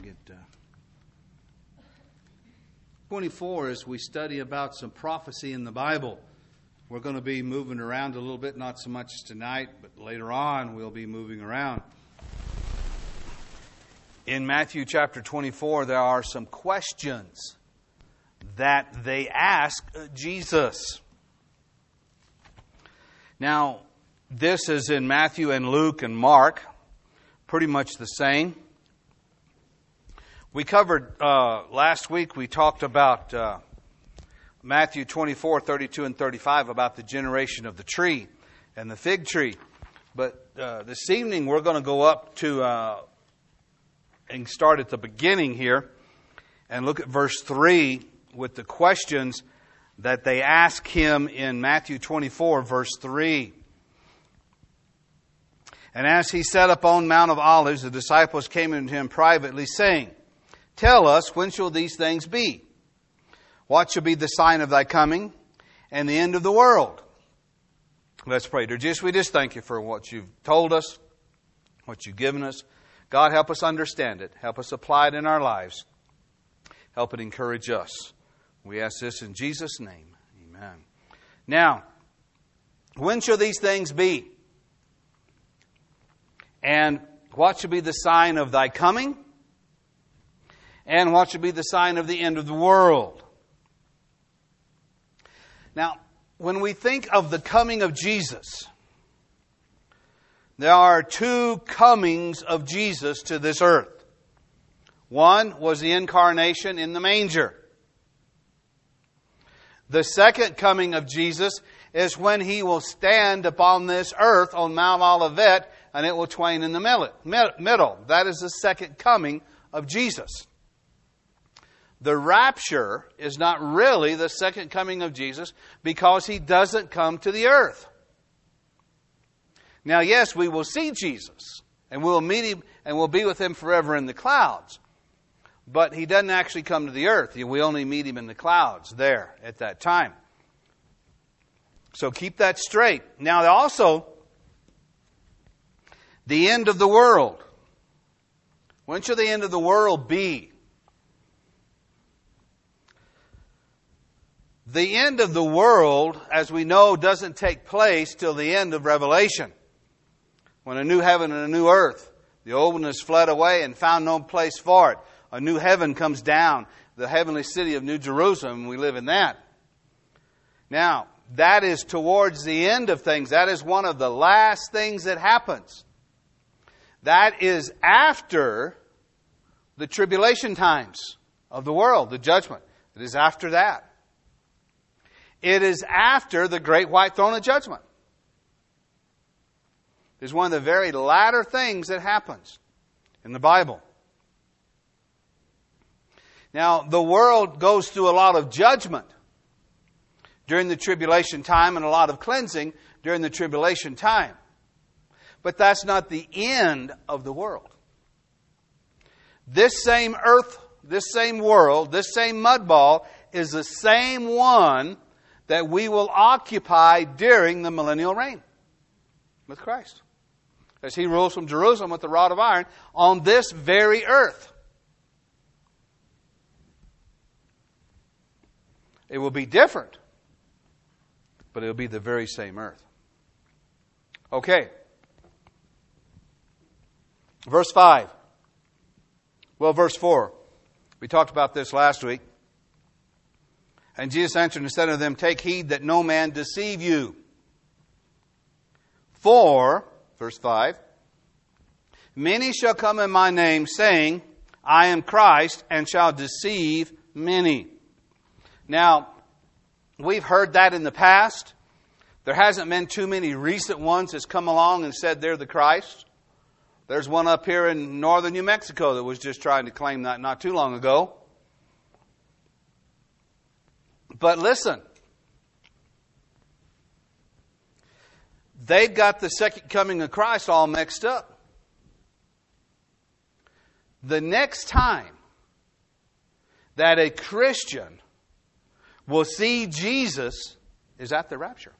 get 24 as we study about some prophecy in the Bible. We're going to be moving around a little bit, not so much tonight, but later on we'll be moving around. In Matthew chapter 24, there are some questions that they ask Jesus. Now, this is in Matthew and Luke and Mark, pretty much the same. We covered last week, we talked about Matthew 24, 32 and 35 about the generation of the tree and the fig tree. But this evening we're going to go up to and start at the beginning here and look at verse 3 with the questions that they ask him in Matthew 24, verse 3. And as he sat upon Mount of Olives, the disciples came unto him privately, saying, Tell us, when shall these things be? What shall be the sign of thy coming and the end of the world? Let's pray. Dear Jesus, we just thank you for what you've told us, what you've given us. God, help us understand it. Help us apply it in our lives. Help it encourage us. We ask this in Jesus' name. Amen. Now, when shall these things be? And what shall be the sign of thy coming? And what shall be the sign of the end of the world? Now, when we think of the coming of Jesus, there are two comings of Jesus to this earth. One was the incarnation in the manger. The second coming of Jesus is when he will stand upon this earth on Mount Olivet, and it will twain in the middle. That is the second coming of Jesus. The rapture is not really the second coming of Jesus because he doesn't come to the earth. Now, yes, we will see Jesus and we'll meet him and we'll be with him forever in the clouds. But he doesn't actually come to the earth. We only meet him in the clouds there at that time. So keep that straight. Now, also, the end of the world. When shall the end of the world be? The end of the world, as we know, doesn't take place till the end of Revelation. When a new heaven and a new earth, the old one has fled away and found no place for it. A new heaven comes down, the heavenly city of New Jerusalem, and we live in that. Now, that is towards the end of things. That is one of the last things that happens. That is after the tribulation times of the world, the judgment. It is after that. It is after the great white throne of judgment. It is one of the very latter things that happens in the Bible. Now, the world goes through a lot of judgment during the tribulation time and a lot of cleansing during the tribulation time. But that's not the end of the world. This same earth, this same world, this same mud ball is the same one that we will occupy during the millennial reign with Christ, as he rules from Jerusalem with the rod of iron on this very earth. It will be different, but it will be the very same earth. Okay. Verse 5. Well, verse 4. We talked about this last week. And Jesus answered and said unto them, Take heed that no man deceive you. For, verse 5, many shall come in my name, saying, I am Christ, and shall deceive many. Now, we've heard that in the past. There hasn't been too many recent ones that's come along and said they're the Christ. There's one up here in northern New Mexico that was just trying to claim that not too long ago. But listen, they've got the second coming of Christ all mixed up. The next time that a Christian will see Jesus is at the rapture.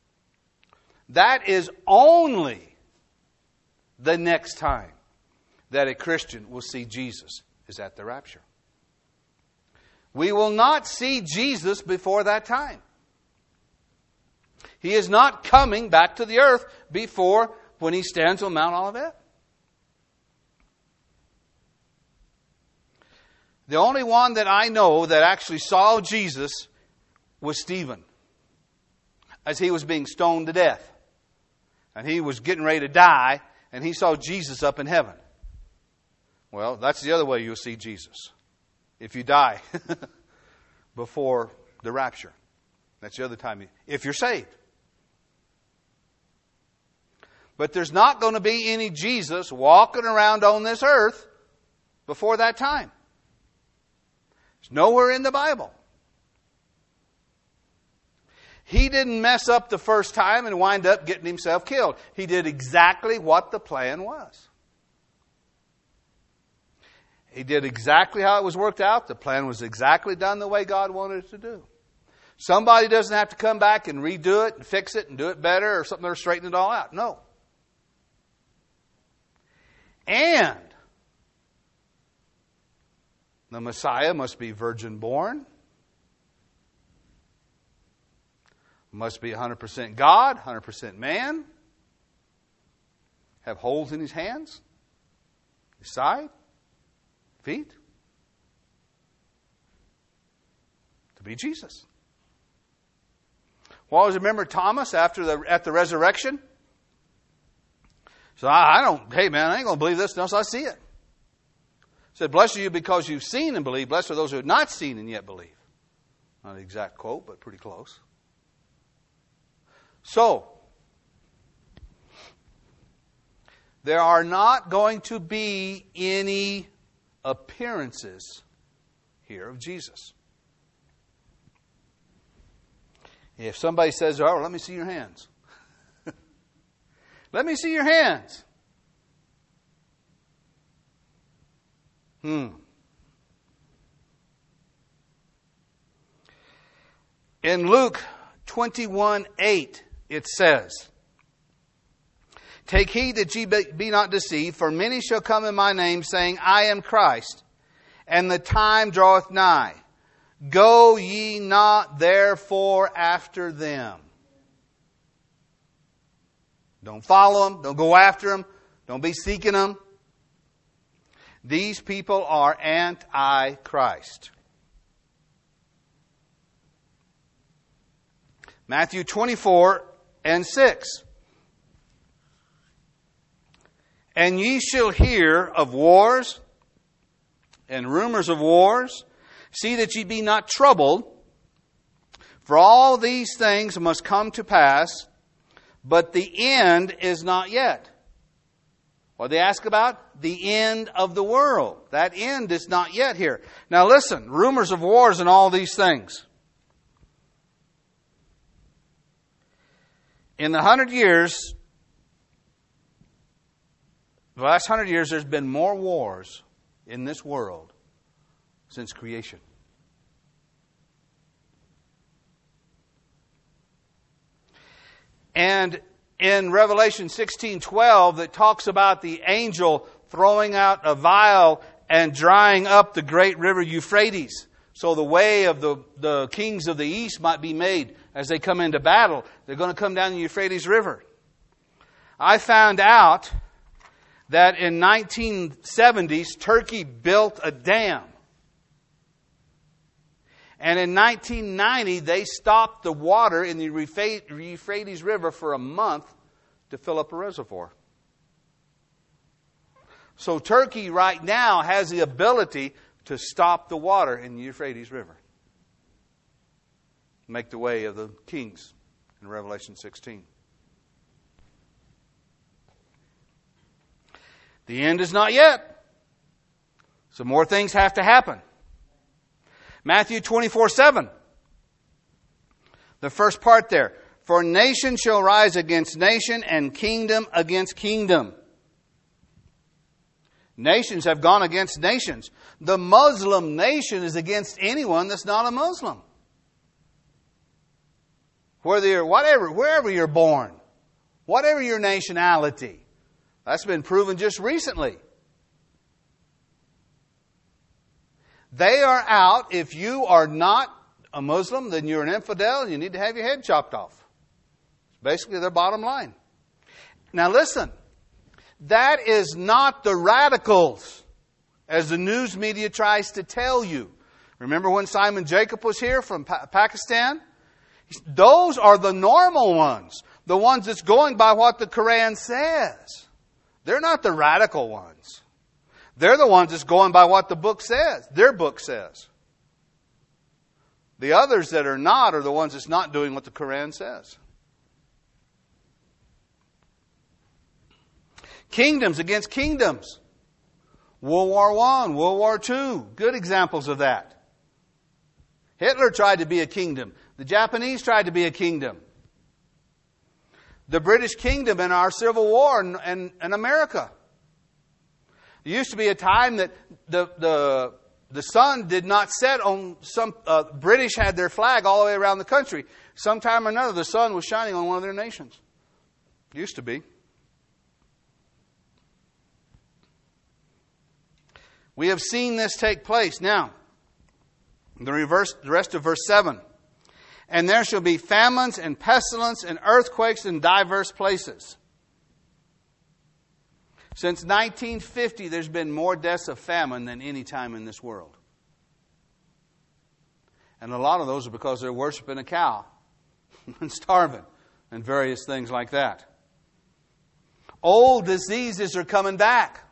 That is only the next time that a Christian will see Jesus is at the rapture. We will not see Jesus before that time. He is not coming back to the earth before when He stands on Mount Olivet. The only one that I know that actually saw Jesus was Stephen, as he was being stoned to death. And he was getting ready to die, and he saw Jesus up in heaven. Well, that's the other way you'll see Jesus. If you die before the rapture. That's the other time, if you're saved. But there's not going to be any Jesus walking around on this earth before that time. It's nowhere in the Bible. He didn't mess up the first time and wind up getting himself killed. He did exactly what the plan was. He did exactly how it was worked out. The plan was exactly done the way God wanted it to do. Somebody doesn't have to come back and redo it and fix it and do it better or something or straighten it all out. No. And the Messiah must be virgin born. Must be 100% God, 100% man. Have holes in his hands, his side, feet. To be Jesus. Well, remember Thomas at the resurrection? So hey man, I ain't going to believe this unless I see it. Said, blessed are you because you've seen and believe. Blessed are those who have not seen and yet believe. Not an exact quote, but pretty close. So, there are not going to be any appearances here of Jesus. If somebody says, oh, let me see your hands. Let me see your hands. In Luke 21:8, it says, take heed that ye be not deceived, for many shall come in my name, saying, I am Christ, and the time draweth nigh. Go ye not therefore after them. Don't follow them. Don't go after them. Don't be seeking them. These people are anti-Christ. Matthew 24:6. And ye shall hear of wars and rumors of wars. See that ye be not troubled. For all these things must come to pass, but the end is not yet. What do they ask about? The end of the world. That end is not yet here. Now listen, rumors of wars and all these things. In the 100 years, the last 100 years, there's been more wars in this world since creation. And in Revelation 16:12, that talks about the angel throwing out a vial and drying up the great river Euphrates. So the way of the kings of the east might be made as they come into battle. They're going to come down the Euphrates River. I found out that in 1970s, Turkey built a dam. And in 1990, they stopped the water in the Euphrates River for a month to fill up a reservoir. So Turkey right now has the ability to stop the water in the Euphrates River. Make the way of the kings in Revelation 16. The end is not yet. So more things have to happen. Matthew 24:7. The first part there. For nation shall rise against nation and kingdom against kingdom. Nations have gone against nations. The Muslim nation is against anyone that's not a Muslim. Wherever you're born, whatever your nationality. That's been proven just recently. They are out. If you are not a Muslim, then you're an infidel and you need to have your head chopped off. It's basically their bottom line. Now listen, that is not the radicals, as the news media tries to tell you. Remember when Simon Jacob was here from Pakistan? Those are the normal ones. The ones that's going by what the Quran says. They're not the radical ones. They're the ones that's going by what the book says. Their book says. The others that are not are the ones that's not doing what the Quran says. Kingdoms against kingdoms. World War I, World War II. Good examples of that. Hitler tried to be a kingdom. The Japanese tried to be a kingdom. The British kingdom in our Civil War and America. There used to be a time that the sun did not set on some... British had their flag all the way around the country. Sometime or another, the sun was shining on one of their nations. It used to be. We have seen this take place. Now, the rest of verse 7. And there shall be famines and pestilence and earthquakes in diverse places. Since 1950, there's been more deaths of famine than any time in this world. And a lot of those are because they're worshiping a cow and starving and various things like that. Old diseases are coming back.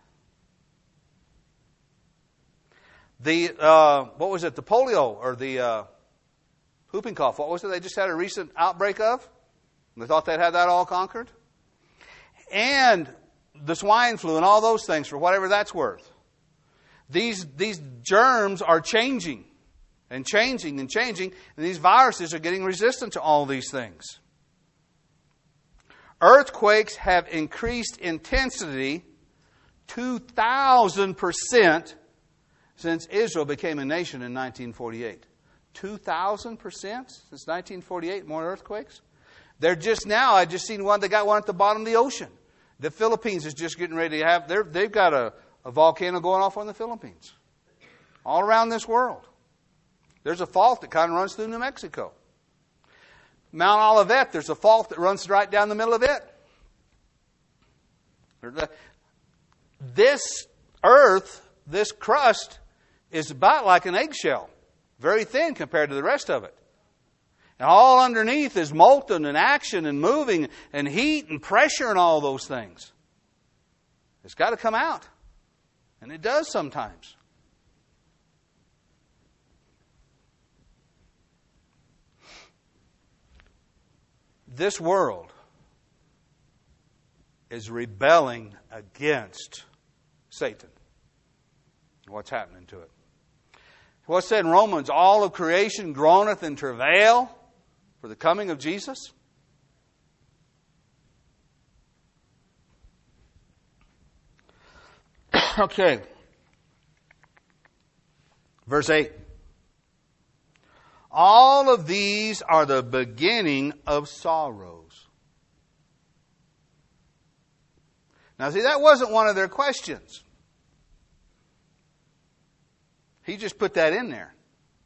The polio or the whooping cough. What was it they just had a recent outbreak of? They thought they'd had that all conquered. And the swine flu and all those things, for whatever that's worth. These germs are changing and changing and changing, and these viruses are getting resistant to all these things. Earthquakes have increased intensity 2,000% since Israel became a nation in 1948. 2,000% since 1948, more earthquakes. They're just now, I just seen one, they got one at the bottom of the ocean. The Philippines is just getting ready to have, they've got a volcano going off on the Philippines. All around this world. There's a fault that kind of runs through New Mexico. Mount Olivet, there's a fault that runs right down the middle of it. This earth, this crust, is about like an eggshell. Very thin compared to the rest of it. And all underneath is molten and action and moving and heat and pressure and all those things. It's got to come out. And it does sometimes. This world is rebelling against Satan. What's happening to it? What's said in Romans, all of creation groaneth in travail for the coming of Jesus. Okay. Verse 8. All of these are the beginning of sorrows. Now see, that wasn't one of their questions. He just put that in there.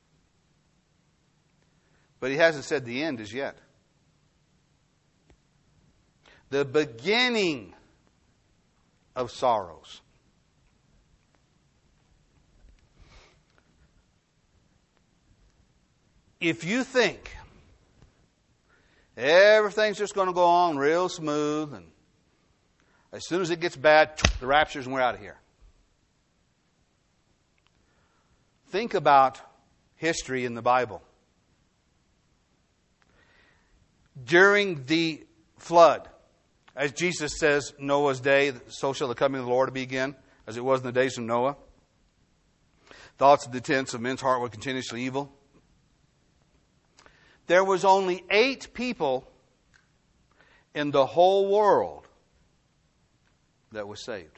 But he hasn't said the end as yet. The beginning of sorrows. If you think everything's just going to go on real smooth and as soon as it gets bad, the raptures and we're out of here. Think about history in the Bible. During the flood, as Jesus says, Noah's day, so shall the coming of the Lord be again, as it was in the days of Noah. Thoughts of the intents of men's heart were continuously evil. There was only 8 people in the whole world that was saved.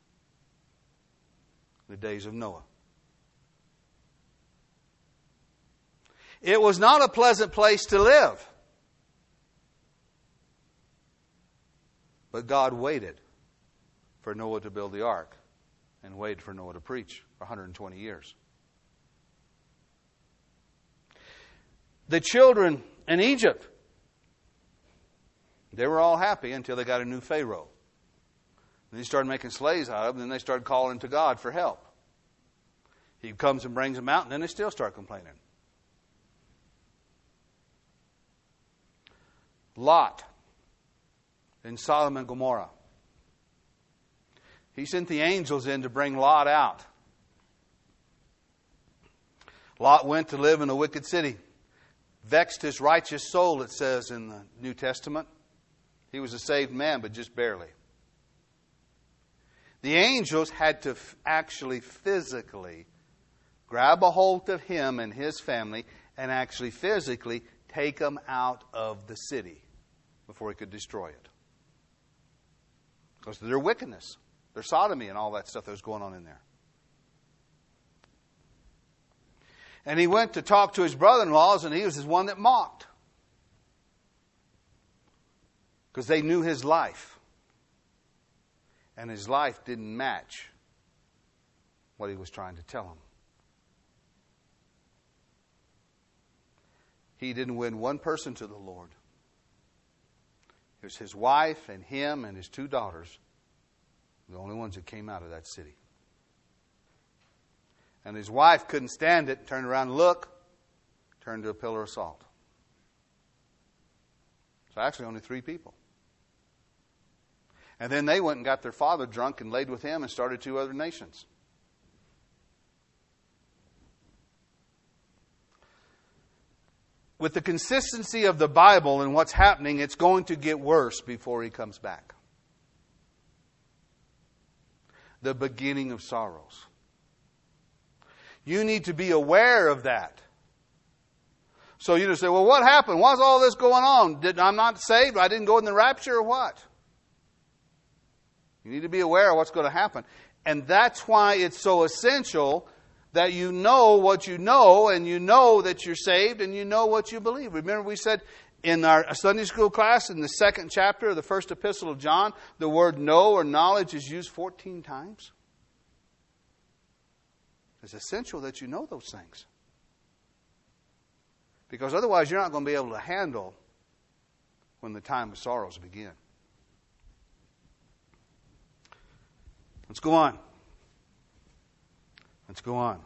The days of Noah. It was not a pleasant place to live. But God waited for Noah to build the ark and waited for Noah to preach for 120 years. The children in Egypt, they were all happy until they got a new Pharaoh. And he started making slaves out of them, and then they started calling to God for help. He comes and brings them out, and then they still start complaining. Lot in Sodom and Gomorrah. He sent the angels in to bring Lot out. Lot went to live in a wicked city. Vexed his righteous soul, it says in the New Testament. He was a saved man, but just barely. The angels had to actually physically grab a hold of him and his family and actually physically take them out of the city before he could destroy it. Because of their wickedness, their sodomy and all that stuff that was going on in there. And he went to talk to his brother-in-laws, and he was the one that mocked. Because they knew his life. And his life didn't match what he was trying to tell them. He didn't win one person to the Lord. It was his wife and him and his 2 daughters, the only ones that came out of that city. And his wife couldn't stand it, turned around and looked, turned to a pillar of salt. So actually only 3 people. And then they went and got their father drunk and laid with him and started 2 other nations. With the consistency of the Bible and what's happening, it's going to get worse before he comes back. The beginning of sorrows. You need to be aware of that. So you just say, well, what happened? Why's all this going on? I'm not saved? I didn't go in the rapture or what? You need to be aware of what's going to happen. And that's why it's so essential that you know what you know, and you know that you're saved, and you know what you believe. Remember we said in our Sunday school class, in the 2nd chapter of the 1st epistle of John, the word know or knowledge is used 14 times. It's essential that you know those things. Because otherwise you're not going to be able to handle when the time of sorrows begin. Let's go on. Let's go on.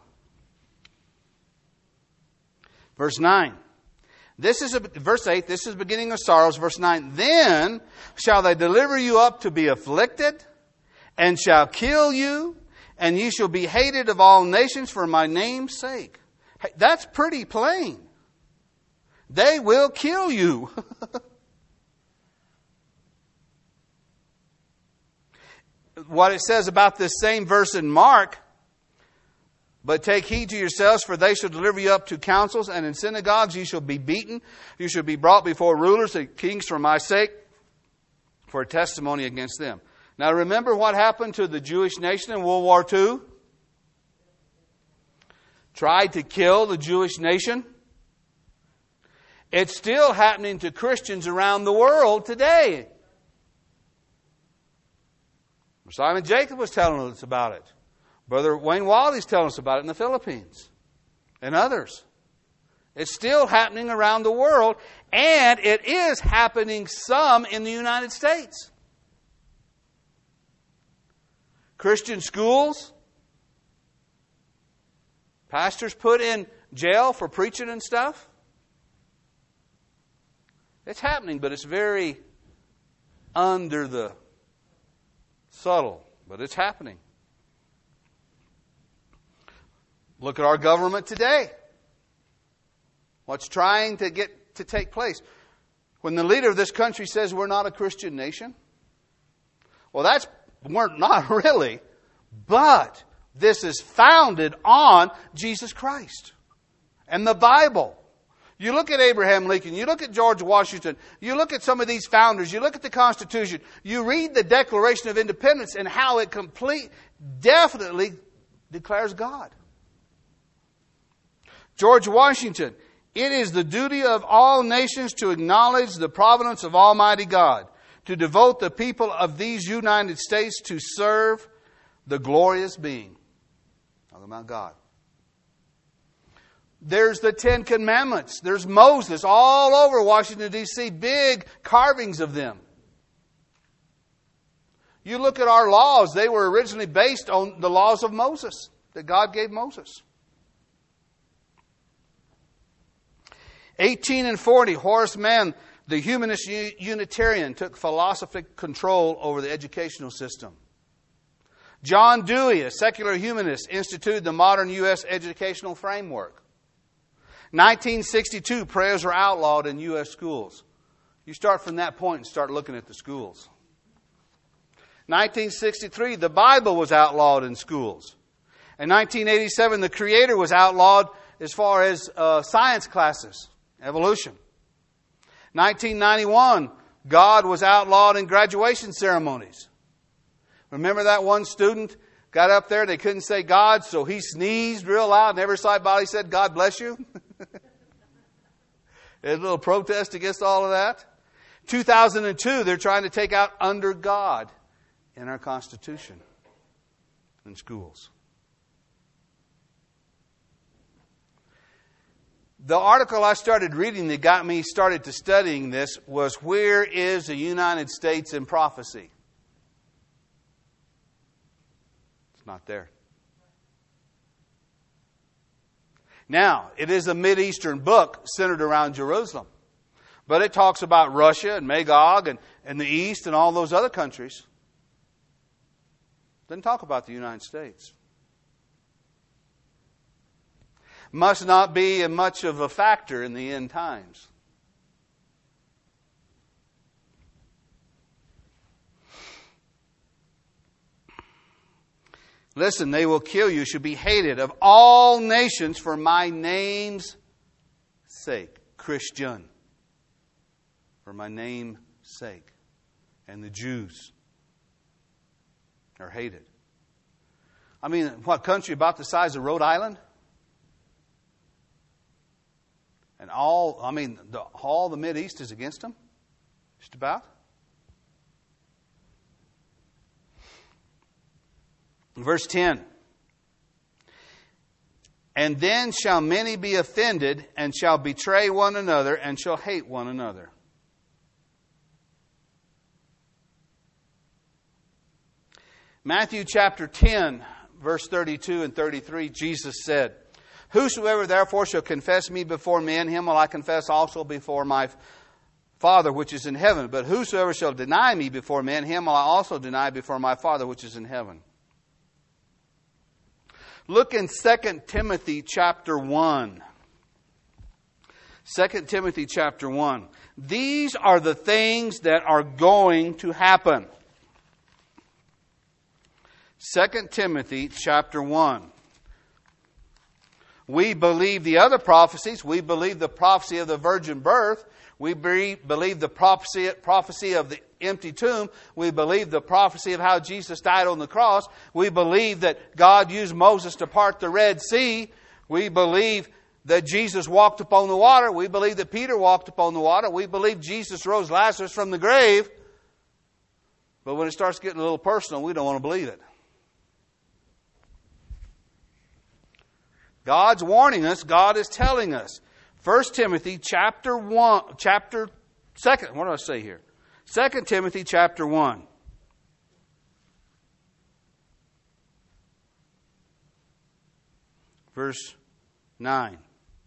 Verse 9. Verse 8, this is the beginning of sorrows. Verse 9, then shall they deliver you up to be afflicted, and shall kill you, and ye shall be hated of all nations for my name's sake. Hey, that's pretty plain. They will kill you. What it says about this same verse in Mark, but take heed to yourselves, for they shall deliver you up to councils, and in synagogues you shall be beaten. You shall be brought before rulers and kings for my sake, for a testimony against them. Now remember what happened to the Jewish nation in World War II? Tried to kill the Jewish nation. It's still happening to Christians around the world today. Simon Jacob was telling us about it. Brother Wayne Waldy's telling us about it in the Philippines. And others. It's still happening around the world. And it is happening some in the United States. Christian schools. Pastors put in jail for preaching and stuff. It's happening, but it's very under the subtle. But it's happening. Look at our government today. What's trying to take place. When the leader of this country says we're not a Christian nation. Well, we're not really. But this is founded on Jesus Christ and the Bible. You look at Abraham Lincoln, you look at George Washington, you look at some of these founders, you look at the Constitution, you read the Declaration of Independence and how it definitely declares God. George Washington, it is the duty of all nations to acknowledge the providence of Almighty God, to devote the people of these United States to serve the glorious being. Talking about God. There's the Ten Commandments. There's Moses all over Washington, D.C., big carvings of them. You look at our laws, they were originally based on the laws of Moses, that God gave Moses. 1840, Horace Mann, the humanist Unitarian, took philosophic control over the educational system. John Dewey, a secular humanist, instituted the modern U.S. educational framework. 1962, prayers were outlawed in U.S. schools. You start from that point and start looking at the schools. 1963, the Bible was outlawed in schools. In 1987, the Creator was outlawed as far as science classes, evolution. 1991, God was outlawed in graduation ceremonies. Remember that one student got up there, they couldn't say God, so he sneezed real loud and everybody said, God bless you. There's a little protest against all of that. 2002, they're trying to take out under God in our Constitution in schools. The article I started reading that got me started to studying this was, Where is the United States in Prophecy? It's not there. Now, it is a Mideastern book centered around Jerusalem. But it talks about Russia and Magog and the East and all those other countries. Doesn't talk about the United States. Must not be much of a factor in the end times. Listen, they will kill you, should be hated of all nations for my name's sake. Christian. For my name's sake. And the Jews are hated. I mean, what country about the size of Rhode Island? And all the Mideast is against them? Just about? Verse 10. And then shall many be offended, and shall betray one another, and shall hate one another. Matthew chapter 10, verse 32 and 33, Jesus said, Whosoever therefore shall confess me before men, him will I confess also before my Father which is in heaven. But whosoever shall deny me before men, him will I also deny before my Father which is in heaven. Look in 2 Timothy chapter 1. 2 Timothy chapter 1. These are the things that are going to happen. 2 Timothy chapter 1. We believe the other prophecies. We believe the prophecy of the virgin birth. We believe the prophecy of the empty tomb. We believe the prophecy of how Jesus died on the cross. We believe that God used Moses to part the Red Sea. We believe that Jesus walked upon the water. We believe that Peter walked upon the water. We believe Jesus rose Lazarus from the grave. But when it starts getting a little personal, we don't want to believe it. God's warning us. God is telling us. 1 Timothy chapter 2. What do I say here? 2 Timothy chapter 1. Verse 9.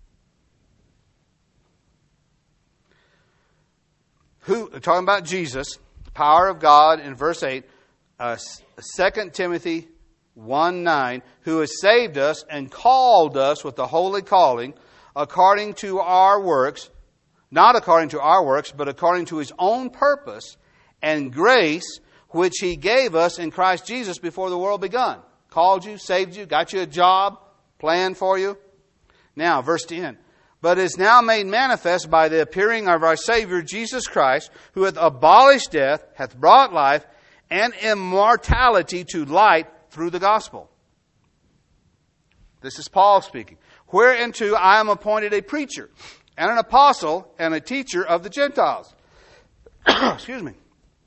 Talking about Jesus, power of God in verse 8. 2 Timothy 1:9, who has saved us and called us with the holy calling, according to our works, not according to our works, but according to His own purpose and grace, which He gave us in Christ Jesus before the world begun. Called you, saved you, got you a job, planned for you. Now, verse 10. But is now made manifest by the appearing of our Savior Jesus Christ, who hath abolished death, hath brought life and immortality to light through the gospel. This is Paul speaking. Whereunto I am appointed a preacher and an apostle and a teacher of the Gentiles. Excuse me.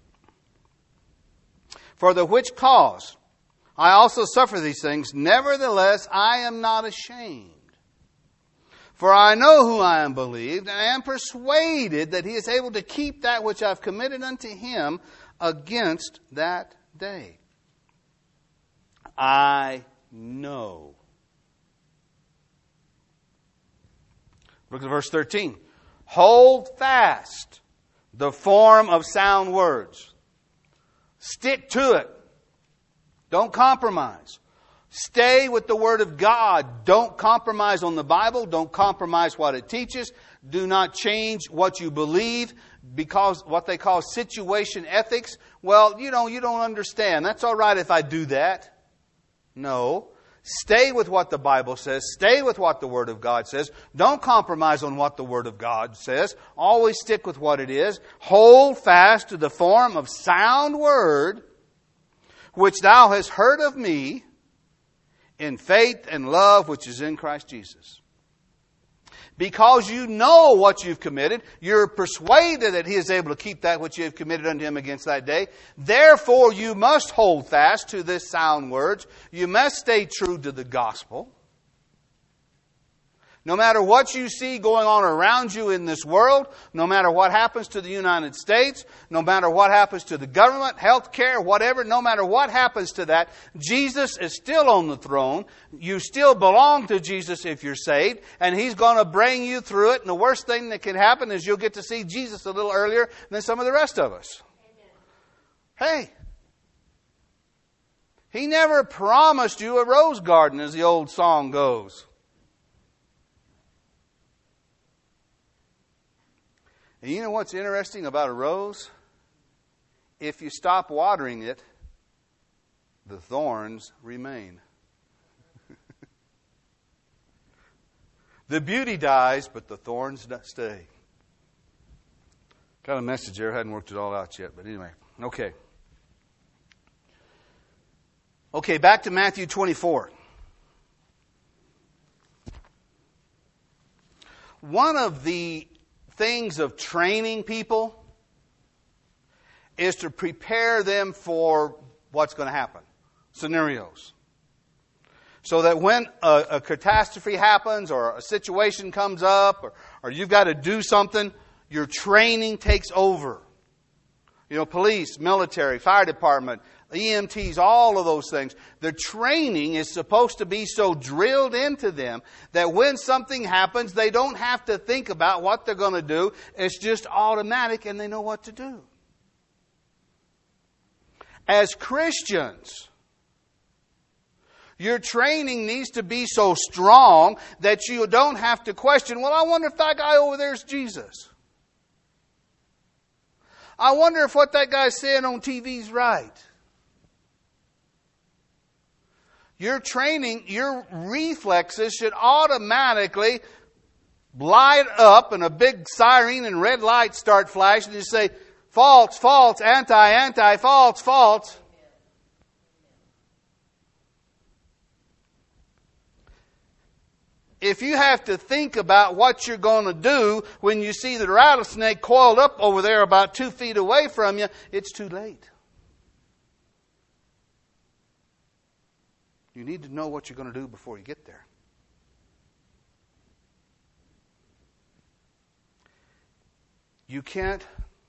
For the which cause I also suffer these things, nevertheless I am not ashamed. For I know who I am believed, and I am persuaded that he is able to keep that which I have committed unto him against that day. I know. Look at verse 13. Hold fast the form of sound words. Stick to it. Don't compromise. Stay with the Word of God. Don't compromise on the Bible. Don't compromise what it teaches. Do not change what you believe because what they call situation ethics. Well, you don't understand. That's all right if I do that. No. Stay with what the Bible says. Stay with what the Word of God says. Don't compromise on what the Word of God says. Always stick with what it is. Hold fast to the form of sound word which thou hast heard of me in faith and love which is in Christ Jesus. Because you know what you've committed, you're persuaded that he is able to keep that which you have committed unto him against that day. Therefore, you must hold fast to this sound words. You must stay true to the gospel. No matter what you see going on around you in this world, no matter what happens to the United States, no matter what happens to the government, health care, whatever, no matter what happens to that, Jesus is still on the throne. You still belong to Jesus if you're saved, and He's going to bring you through it. And the worst thing that can happen is you'll get to see Jesus a little earlier than some of the rest of us. Amen. Hey, He never promised you a rose garden, as the old song goes. And you know what's interesting about a rose? If you stop watering it, the thorns remain. The beauty dies, but the thorns stay. Got a message there. I hadn't worked it all out yet, but anyway. Okay, back to Matthew 24. One of the things of training people is to prepare them for what's going to happen. Scenarios. So that when a catastrophe happens or a situation comes up or you've got to do something, your training takes over. You know, police, military, fire department, EMTs, all of those things. The training is supposed to be so drilled into them that when something happens, they don't have to think about what they're going to do. It's just automatic and they know what to do. As Christians, your training needs to be so strong that you don't have to question, well, I wonder if that guy over there is Jesus. I wonder if what that guy's saying on TV is right. Your training, your reflexes should automatically light up and a big siren and red lights start flashing and you say, false, false, anti, anti, false, false. If you have to think about what you're going to do when you see the rattlesnake coiled up over there about 2 feet away from you, it's too late. You need to know what you're going to do before you get there. You can't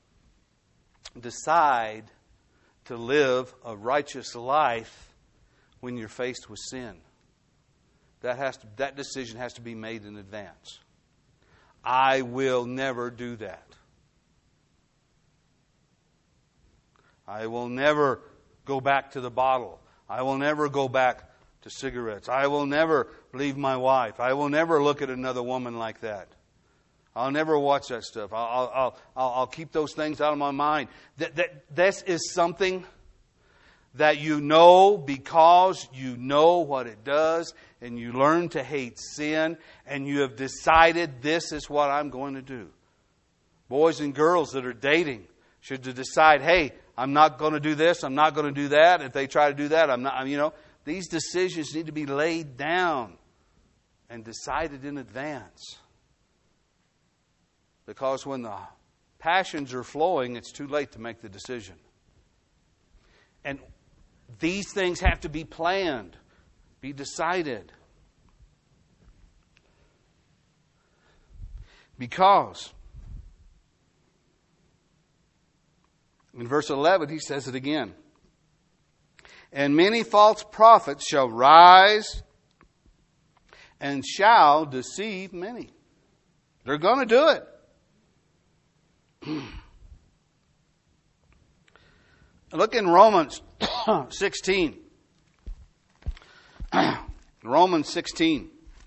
decide to live a righteous life when you're faced with sin. That decision has to be made in advance. I will never do that. I will never go back to the bottle. I will never go back to cigarettes. I will never leave my wife. I will never look at another woman like that. I'll never watch that stuff. I'll keep those things out of my mind. This is something that you know because you know what it does and you learn to hate sin and you have decided this is what I'm going to do. Boys and girls that are dating should decide, hey, I'm not going to do this, I'm not going to do that. If they try to do that, I'm not, these decisions need to be laid down and decided in advance. Because when the passions are flowing, it's too late to make the decision. And these things have to be planned, be decided. Because. In verse 11, he says it again. And many false prophets shall rise and shall deceive many. They're going to do it. Look in Romans 16. Romans 16.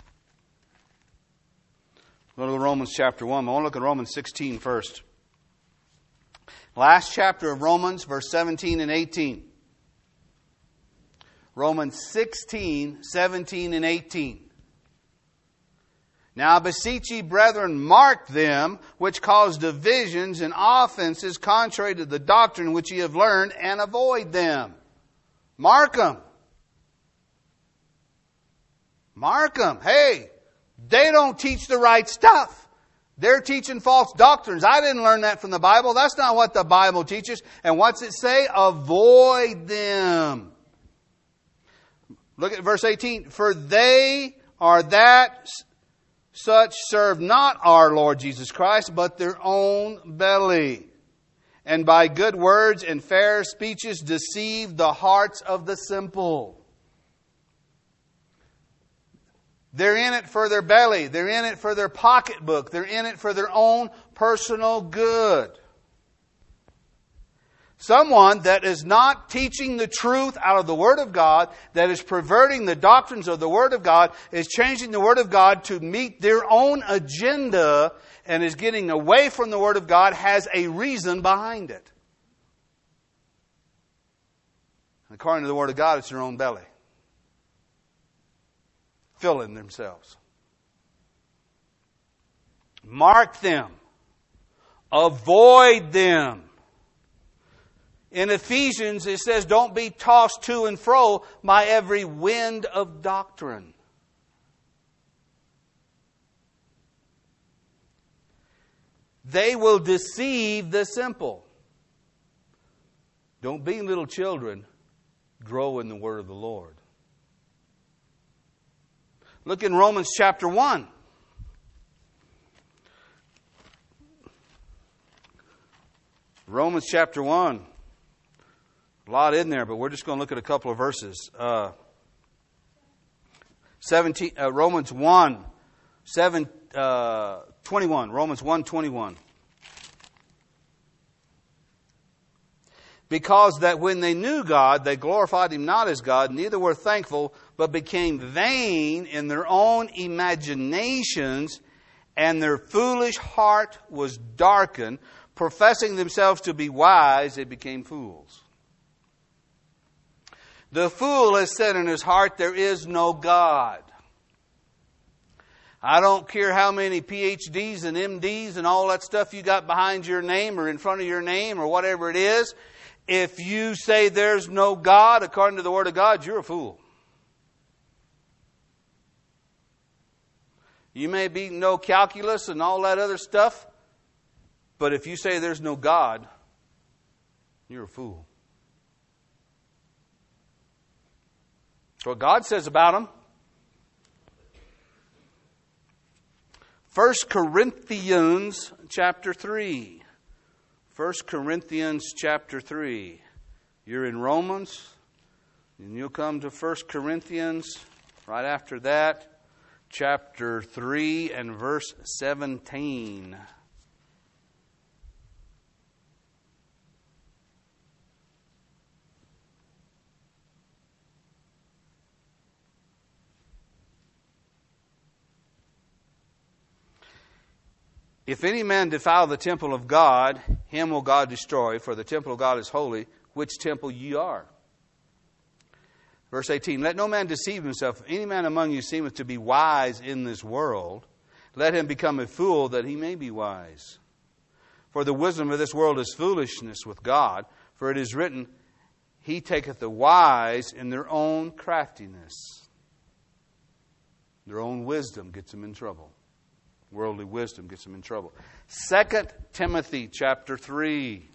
Go to Romans chapter 1. I want to look at Romans 16 first. Last chapter of Romans, verse 17 and 18. Romans 16, 17 and 18. Now I beseech ye, brethren, mark them which cause divisions and offenses contrary to the doctrine which ye have learned, and avoid them. Mark them. Mark them. Hey, they don't teach the right stuff. They're teaching false doctrines. I didn't learn that from the Bible. That's not what the Bible teaches. And what's it say? Avoid them. Look at verse 18. For they are that such serve not our Lord Jesus Christ, but their own belly. And by good words and fair speeches deceive the hearts of the simple. They're in it for their belly. They're in it for their pocketbook. They're in it for their own personal good. Someone that is not teaching the truth out of the Word of God, that is perverting the doctrines of the Word of God, is changing the Word of God to meet their own agenda, and is getting away from the Word of God, has a reason behind it. According to the Word of God, it's their own belly. Filling themselves. Mark them. Avoid them. In Ephesians, it says, don't be tossed to and fro by every wind of doctrine. They will deceive the simple. Don't be little children. Grow in the word of the Lord. Look in Romans chapter 1. Romans chapter 1. A lot in there, but we're just going to look at a couple of verses. Romans 1, 21. Romans 1, 21. Because that when they knew God, they glorified Him not as God, neither were thankful, but became vain in their own imaginations, and their foolish heart was darkened. Professing themselves to be wise, they became fools. The fool has said in his heart, there is no God. I don't care how many PhDs and MDs and all that stuff you got behind your name or in front of your name or whatever it is. If you say there's no God, according to the Word of God, you're a fool. You may be no calculus and all that other stuff, but if you say there's no God, you're a fool. That's what God says about them. 1 Corinthians chapter 3. 1 Corinthians chapter 3. You're in Romans, and you'll come to 1 Corinthians right after that, chapter 3 and verse 17. If any man defile the temple of God, him will God destroy, for the temple of God is holy, which temple ye are. Verse 18, let no man deceive himself. If any man among you seemeth to be wise in this world, let him become a fool that he may be wise. For the wisdom of this world is foolishness with God, for it is written, He taketh the wise in their own craftiness. Their own wisdom gets them in trouble. Worldly wisdom gets them in trouble. 2 Timothy chapter 3.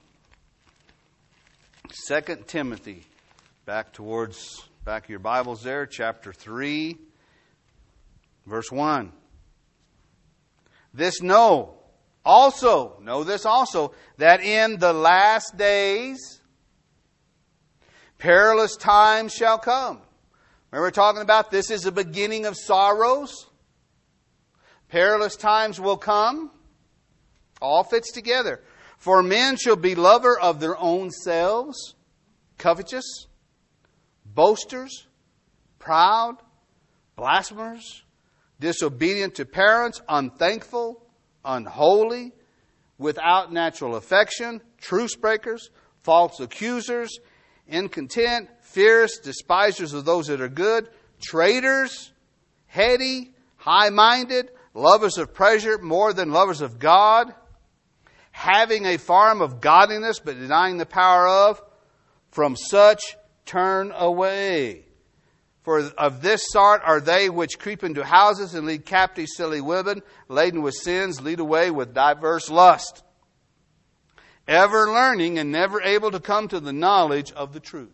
2 Timothy. Back of your Bibles there. Chapter 3. Verse 1. This know this also, that in the last days perilous times shall come. Remember talking about this is the beginning of sorrows? Perilous times will come. All fits together. For men shall be lover of their own selves, covetous, boasters, proud, blasphemers, disobedient to parents, unthankful, unholy, without natural affection, truce breakers, false accusers, incontent, fierce, despisers of those that are good, traitors, heady, high-minded, lovers of pleasure more than lovers of God, having a form of godliness but denying the power of, from such turn away. For of this sort are they which creep into houses and lead captive silly women, laden with sins, lead away with diverse lust, ever learning and never able to come to the knowledge of the truth.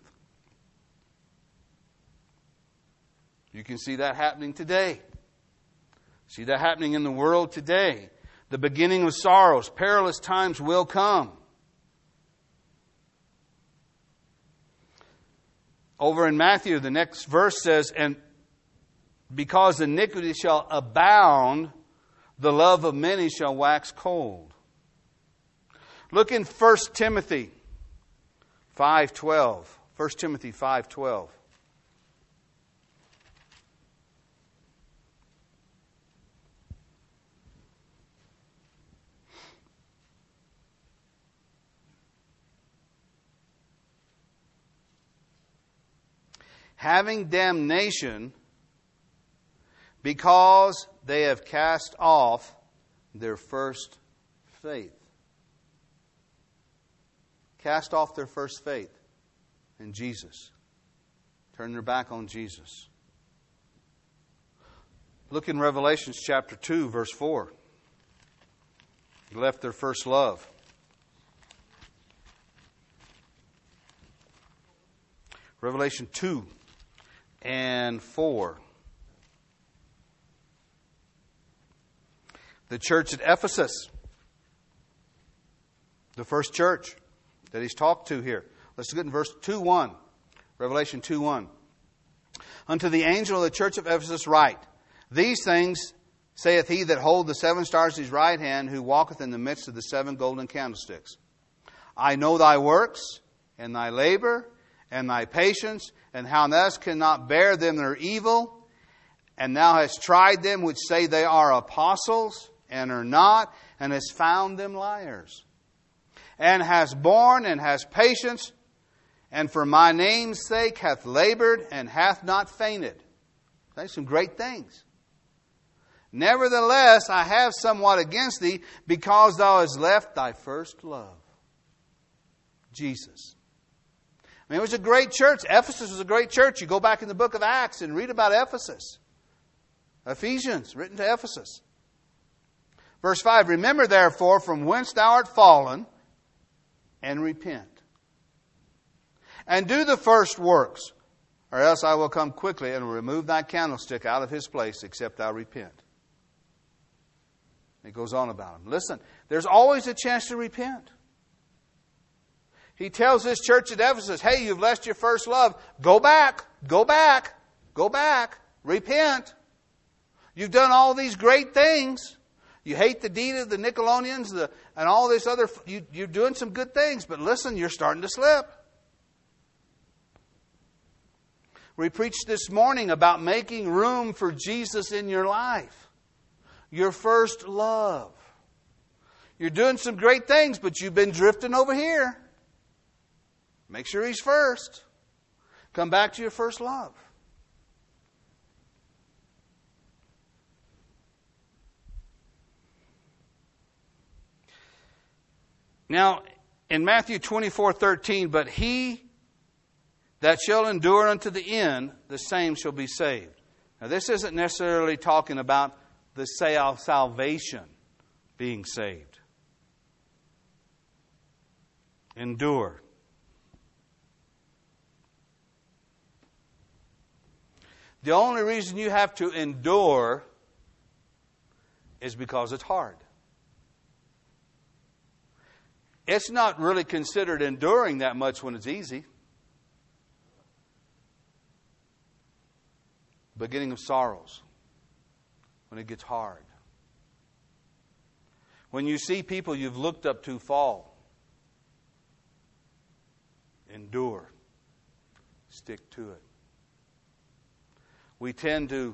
You can see that happening today. See that happening in the world today. The beginning of sorrows, perilous times will come. Over in Matthew, the next verse says, and because iniquity shall abound, the love of many shall wax cold. Look in 1 Timothy 5:12. 1 Timothy 5:12. Having damnation because they have cast off their first faith. Cast off their first faith in Jesus. Turn their back on Jesus. Look in Revelation chapter 2, verse 4. They left their first love. Revelation 2 and 4. The church at Ephesus, the first church that he's talked to here. Let's look at verse 2:1. Revelation 2:1. Unto the angel of the church of Ephesus write, These things saith he that hold the 7 stars in his right hand, who walketh in the midst of the 7 golden candlesticks. I know thy works, and thy labor, and thy patience, and how thou cannot bear them that are evil, and thou hast tried them which say they are apostles, and are not, and hast found them liars, and hast borne, and hast patience, and for my name's sake hath labored, and hath not fainted. That's some great things. Nevertheless, I have somewhat against thee, because thou hast left thy first love. Jesus. I mean, it was a great church. Ephesus was a great church. You go back in the book of Acts and read about Ephesus. Ephesians, written to Ephesus. Verse 5, Remember therefore from whence thou art fallen, and repent. And do the first works, or else I will come quickly and will remove thy candlestick out of his place, except thou repent. It goes on about him. Listen, there's always a chance to repent. He tells this church at Ephesus, hey, you've left your first love. Go back, go back, go back. Repent. You've done all these great things. You hate the deed of the Nicolaitans and all this other. You're doing some good things, but listen, you're starting to slip. We preached this morning about making room for Jesus in your life. Your first love. You're doing some great things, but you've been drifting over here. Make sure He's first. Come back to your first love. Now, in Matthew 24:13, but he that shall endure unto the end, the same shall be saved. Now, this isn't necessarily talking about the salvation being saved. Endure. The only reason you have to endure is because it's hard. It's not really considered enduring that much when it's easy. Beginning of sorrows, when it gets hard. When you see people you've looked up to fall, endure. Stick to it. We tend to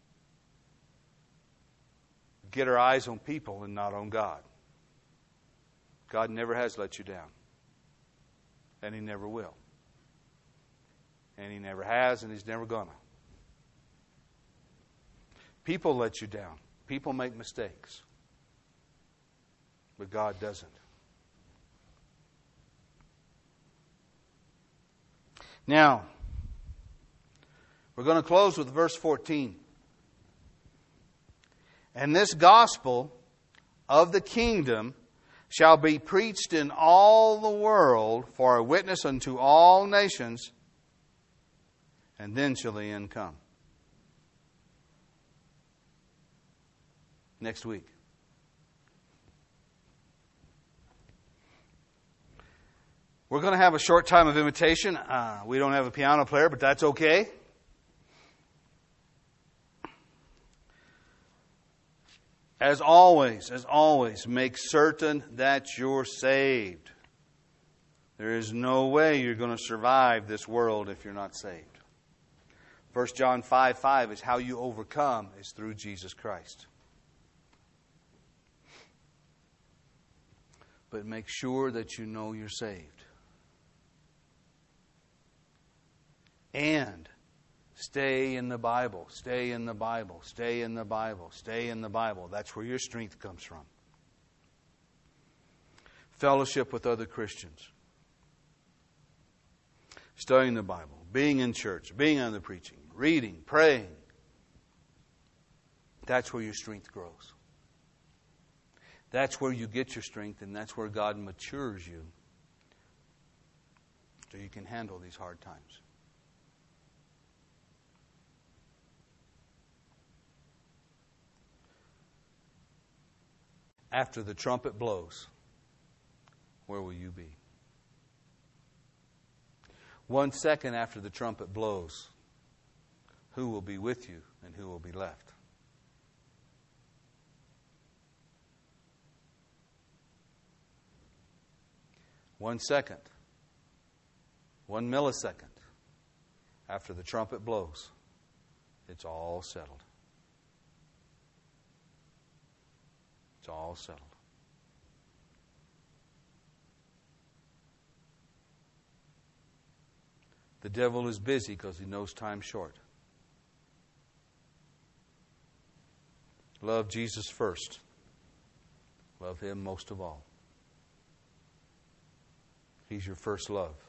get our eyes on people and not on God. God never has let you down. And He never will. And He never has, and He's never gonna. People let you down. People make mistakes. But God doesn't. Now, we're going to close with verse 14. And this gospel of the kingdom shall be preached in all the world for a witness unto all nations, and then shall the end come. Next week. We're going to have a short time of invitation. We don't have a piano player, but that's okay. As always, make certain that you're saved. There is no way you're going to survive this world if you're not saved. 1 John 5:5 is how you overcome is through Jesus Christ. But make sure that you know you're saved. And stay in the Bible. Stay in the Bible. Stay in the Bible. Stay in the Bible. That's where your strength comes from. Fellowship with other Christians. Studying the Bible. Being in church. Being on the preaching. Reading. Praying. That's where your strength grows. That's where you get your strength, and that's where God matures you so you can handle these hard times. After the trumpet blows, where will you be? 1 second after the trumpet blows, who will be with you and who will be left? One second, 1 millisecond after the trumpet blows, it's all settled. It's all settled. The devil is busy because he knows time's short. Love Jesus first. Love Him most of all. He's your first love.